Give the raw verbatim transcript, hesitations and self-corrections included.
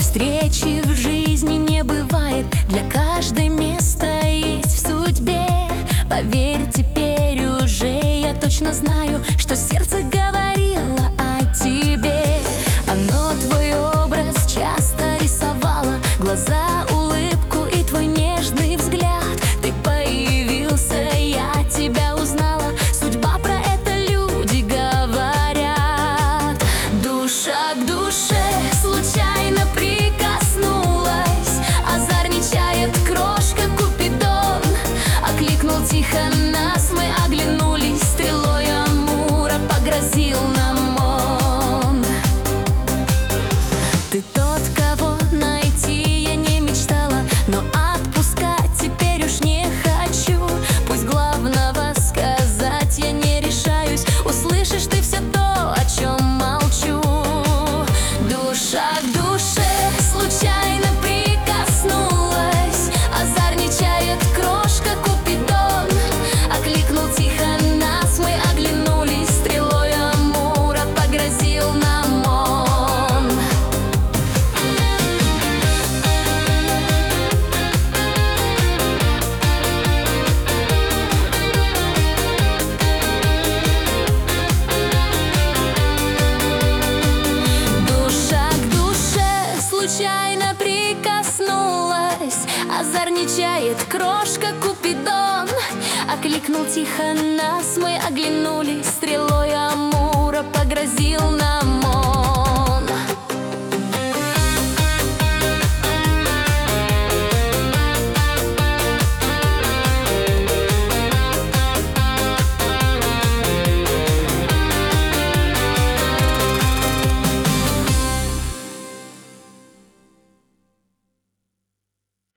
встречи в жизни не бывает, для каждой место есть в судьбе. Поверь, теперь уже я точно знаю, что сердце говорило о тебе. Оно твой образ часто рисовало, глаза, улыбку и твой нежный взгляд. Ты появился, я тебя узнала, судьба про это люди говорят. Душа к душе случайно прикоснулась, озорничает крошка Купидон. Окликнул тихо нас, мы оглянулись, стрелой Амура погрозил нам он. Ты тот, кого найти я не мечтала, но отпускать теперь уж не хочу. Пусть главного сказать я не решаюсь, услышишь ты все то, о чем молчу. Душа к душе случайно прикоснулась, озорничает крошка Купидон. Окликнул тихо нас, мы оглянулись, стрелой Амура погрозил нам он. Душа к душе случайно прикоснулась, озорничает крошка Купидон. Окликнул тихо нас, мы оглянулись, стрелой Амура погрозил нам